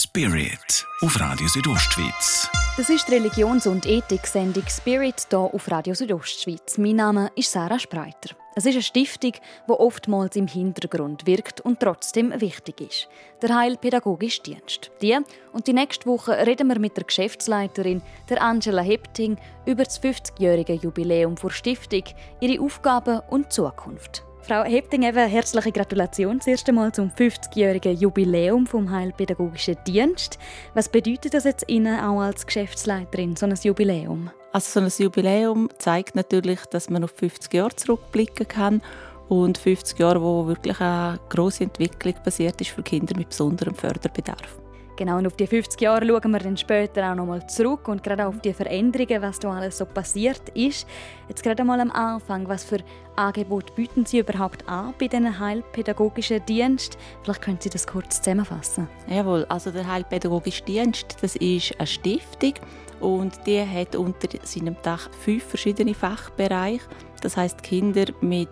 Spirit auf Radio Südostschweiz. Das ist die Religions- und Ethik-Sendung Spirit hier auf Radio Südostschweiz. Mein Name ist Sarah Spreiter. Es ist eine Stiftung, die oftmals im Hintergrund wirkt und trotzdem wichtig ist. Der Heilpädagogische Dienst. Die und die nächste Woche reden wir mit der Geschäftsleiterin, der Angela Hepting, über das 50-jährige Jubiläum der Stiftung, ihre Aufgaben und Zukunft. Frau Hepting, herzliche Gratulation das erste Mal zum 50-jährigen Jubiläum vom Heilpädagogischen Dienst. Was bedeutet das jetzt Ihnen auch als Geschäftsleiterin, so ein Jubiläum? Also so ein Jubiläum zeigt natürlich, dass man auf 50 Jahre zurückblicken kann und 50 Jahre, wo wirklich eine grosse Entwicklung passiert ist für Kinder mit besonderem Förderbedarf. Genau, und auf die 50 Jahre schauen wir dann später auch noch mal zurück und gerade auf die Veränderungen, was da alles so passiert ist. Jetzt gerade einmal am Anfang, was für Angebote bieten Sie überhaupt an bei diesen Heilpädagogischen Dienst? Vielleicht können Sie das kurz zusammenfassen. Jawohl, also der Heilpädagogische Dienst, das ist eine Stiftung und die hat unter seinem Dach 5 verschiedene Fachbereiche. Das heisst Kinder mit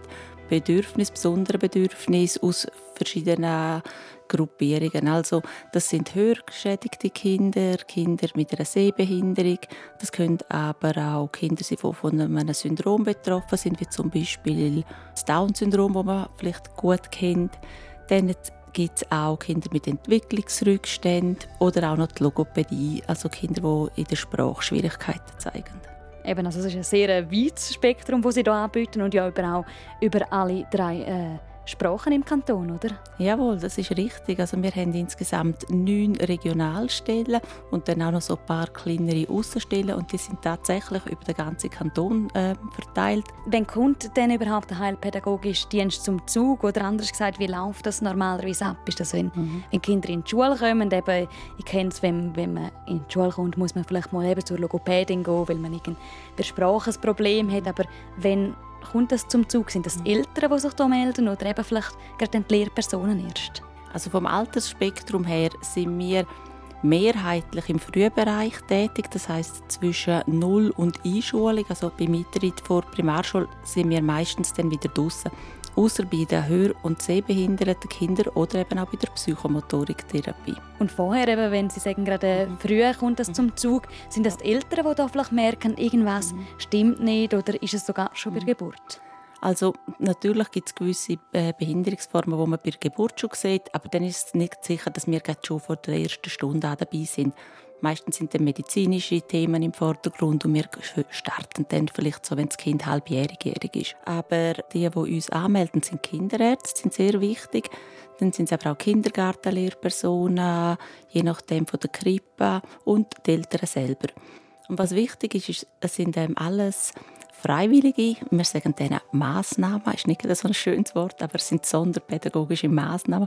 besonderen Bedürfnissen aus verschiedenen Gruppierungen. Also das sind hörgeschädigte Kinder, Kinder mit einer Sehbehinderung. Das können aber auch Kinder sein, die von einem Syndrom betroffen sind, wie zum Beispiel das Down-Syndrom, das man vielleicht gut kennt. Dann gibt es auch Kinder mit Entwicklungsrückständen oder auch noch die Logopädie, also Kinder, die in der Sprache Schwierigkeiten zeigen. Eben, also es ist ein sehr weites Spektrum, das Sie hier anbieten und ja auch über alle 3 Sprachen im Kanton, oder? Jawohl, das ist richtig. Also wir haben insgesamt 9 Regionalstellen und dann auch noch so ein paar kleinere Aussenstellen und die sind tatsächlich über den ganzen Kanton verteilt. Wann kommt denn überhaupt der Heilpädagogische Dienst zum Zug? Oder anders gesagt, wie läuft das normalerweise ab? Ist das, wenn Kinder in die Schule kommen? Eben, ich kenne es, wenn man in die Schule kommt, muss man vielleicht mal eben zur Logopädin gehen, weil man bei Sprache ein Problem hat. Aber wenn kommt das zum Zug? Sind das die Eltern, die sich hier melden oder eben vielleicht gerade die Lehrpersonen erst? Also vom Altersspektrum her sind wir mehrheitlich im Frühbereich tätig. Das heisst, zwischen 0 und Einschulung, also beim Eintritt vor Primarschule, sind wir meistens dann wieder draussen. Ausser bei den hör- und sehbehinderten Kindern oder eben auch bei der Psychomotoriktherapie. Und vorher, eben, wenn Sie sagen, gerade früher kommt das zum Zug, sind das die Eltern, die da vielleicht merken, irgendwas stimmt nicht oder ist es sogar schon bei der Geburt? Also natürlich gibt es gewisse Behinderungsformen, die man bei der Geburt schon sieht, aber dann ist es nicht sicher, dass wir schon vor der ersten Stunde auch dabei sind. Meistens sind dann medizinische Themen im Vordergrund und wir starten dann vielleicht so, wenn das Kind halbjährig ist. Aber die uns anmelden, sind Kinderärzte, sind sehr wichtig. Dann sind es aber auch Kindergartenlehrpersonen, je nachdem von der Krippe und die Eltern selber. Und was wichtig ist, es sind alles Freiwillige, wir sagen denen Massnahmen, ist nicht so ein schönes Wort, aber es sind sonderpädagogische Massnahmen.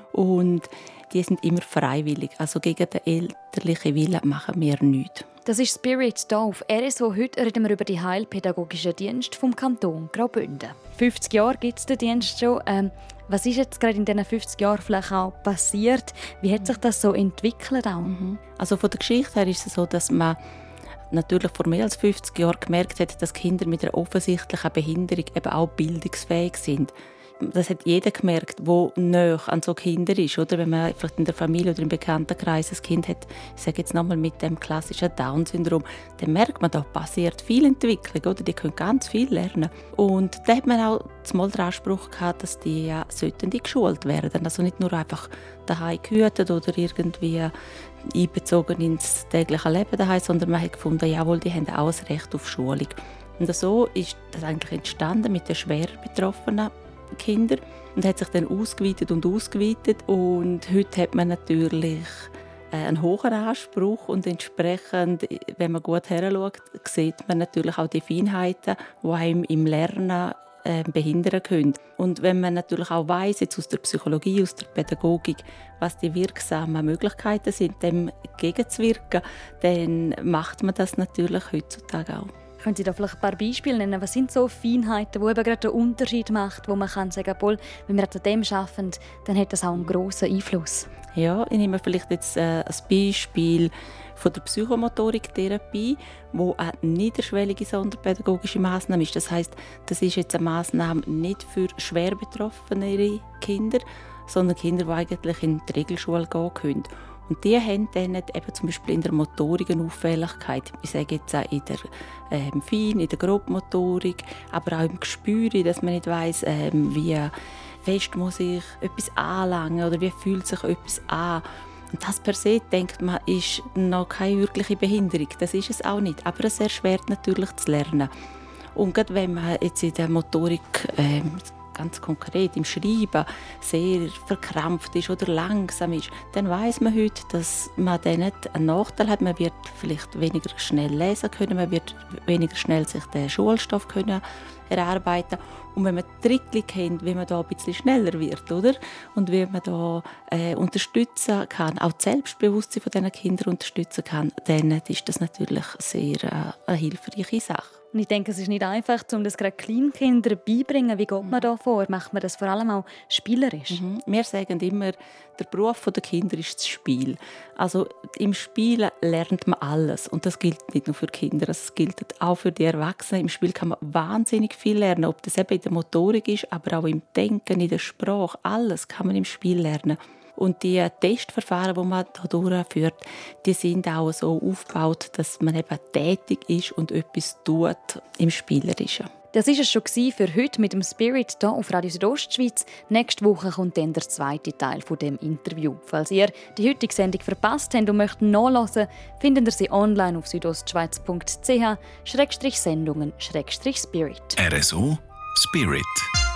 Und die sind immer freiwillig. Also gegen den elterlichen Willen machen wir nichts. Das ist Spirit hier auf RSO. Heute reden wir über die Heilpädagogischen Dienst vom Kanton Graubünden. 50 Jahre gibt es den Dienst schon. Was ist jetzt gerade in diesen 50 Jahren vielleicht auch passiert? Wie hat sich das so entwickelt auch? Also von der Geschichte her ist es so, dass man natürlich vor mehr als 50 Jahren gemerkt hat, dass Kinder mit einer offensichtlichen Behinderung eben auch bildungsfähig sind. Das hat jeder gemerkt, der nahe an so Kinder ist. Oder? Wenn man vielleicht in der Familie oder im Bekanntenkreis ein Kind hat, ich sage jetzt nochmal mit dem klassischen Down-Syndrom, dann merkt man, da passiert viel Entwicklung. Oder? Die können ganz viel lernen. Und da hat man auch zumal den Anspruch gehabt, dass die geschult werden. Also nicht nur einfach daheim gehütet oder irgendwie einbezogen ins tägliche Leben daheim, sondern man hat gefunden, jawohl, die haben auch ein Recht auf Schulung. Und so ist das eigentlich entstanden mit den schwer betroffenen Kinder und hat sich dann ausgeweitet und heute hat man natürlich einen hohen Anspruch und entsprechend, wenn man gut heranschaut, sieht man natürlich auch die Feinheiten, die einem im Lernen behindern können. Und wenn man natürlich auch weiss, jetzt aus der Psychologie, aus der Pädagogik, was die wirksamen Möglichkeiten sind, dem gegenzuwirken, dann macht man das natürlich heutzutage auch. Können Sie da vielleicht ein paar Beispiele nennen? Was sind so Feinheiten, die eben gerade den Unterschied machen, wo man kann sagen, obwohl, wenn wir an dem arbeiten, dann hat das auch einen grossen Einfluss? Ja, ich nehme vielleicht jetzt ein Beispiel von der Psychomotoriktherapie, wo eine niederschwellige sonderpädagogische Massnahme ist. Das heisst, das ist jetzt eine Massnahme nicht für schwer betroffene Kinder, sondern Kinder, die eigentlich in die Regelschule gehen können. Und die haben dann eben zum Beispiel in der Motorik eine Auffälligkeit. Ich sage jetzt auch in der Fein, in der Grobmotorik, aber auch im Gespür, dass man nicht weiss, wie fest muss ich etwas anlangen oder wie fühlt sich etwas an. Und das per se, denkt man, ist noch keine wirkliche Behinderung. Das ist es auch nicht, aber es erschwert natürlich zu lernen. Und gerade wenn man jetzt in der Motorik ganz konkret im Schreiben sehr verkrampft ist oder langsam ist, dann weiss man heute, dass man dann nicht einen Nachteil hat. Man wird vielleicht weniger schnell lesen können, man wird weniger schnell sich den Schulstoff können erarbeiten. Und wenn man Trickchen kennt, wie man da ein bisschen schneller wird, oder? Und wie man da unterstützen kann, auch das Selbstbewusstsein von diesen Kindern unterstützen kann, dann ist das natürlich sehr eine hilfreiche Sache. Und ich denke, es ist nicht einfach, um das gerade Kleinkindern beibringen. Wie geht man da vor? Macht man das vor allem auch spielerisch? Wir sagen immer, der Beruf der Kinder ist das Spiel. Also im Spiel lernt man alles. Und das gilt nicht nur für Kinder, es gilt auch für die Erwachsenen. Im Spiel kann man wahnsinnig viel lernen, ob das eben in der Motorik ist, aber auch im Denken, in der Sprache. Alles kann man im Spiel lernen. Und die Testverfahren, die man hier durchführt, die sind auch so aufgebaut, dass man eben tätig ist und etwas tut im Spielerischen. Das war es schon für heute mit dem Spirit hier auf Radio Südostschweiz. Nächste Woche kommt dann der zweite Teil von dem Interview. Falls ihr die heutige Sendung verpasst habt und möchtet nachhören, findet ihr sie online auf südostschweiz.ch/Sendungen/Spirit. RSO Spirit.